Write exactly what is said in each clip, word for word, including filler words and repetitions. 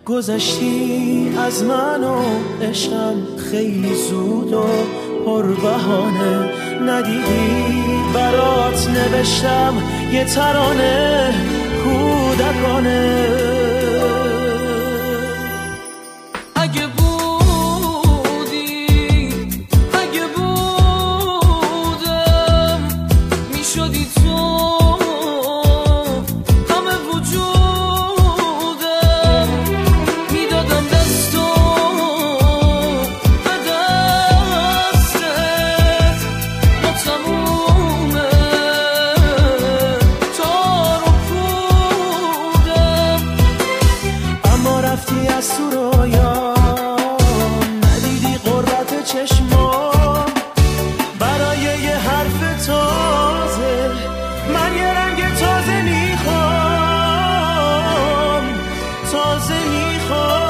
گذشتی از من و عشقم خیلی زود و پر بهانه، ندیدی برات نوشتم یه ترانه کودکانه. اگه بودی اگه بودم میشدی تو همه وجودم، میدادم دستو به دستت با تموم تار و پودم. اما رفتی از تو رویام، ندیدی قررت چشمام، برای یه حرف تازه من یه رنگ تازه میخوام، تازه میخوام.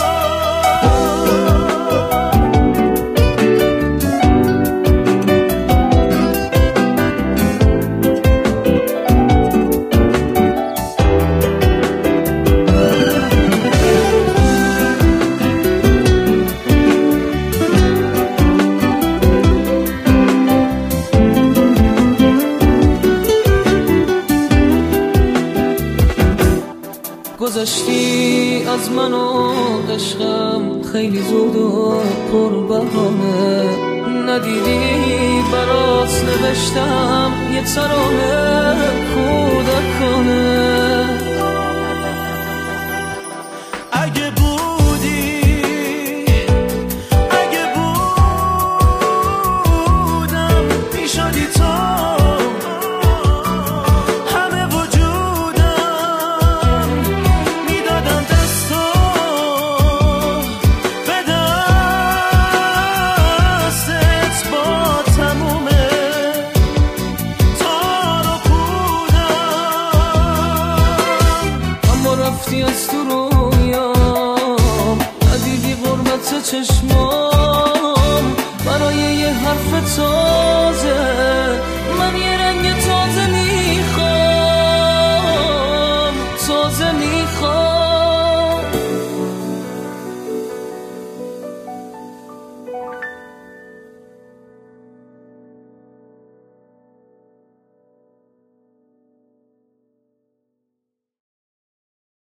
گذشتی از من و عشقم خیلی زود و پر بهانه، ندیدی برات نوشتم یه ترانه کودکانه.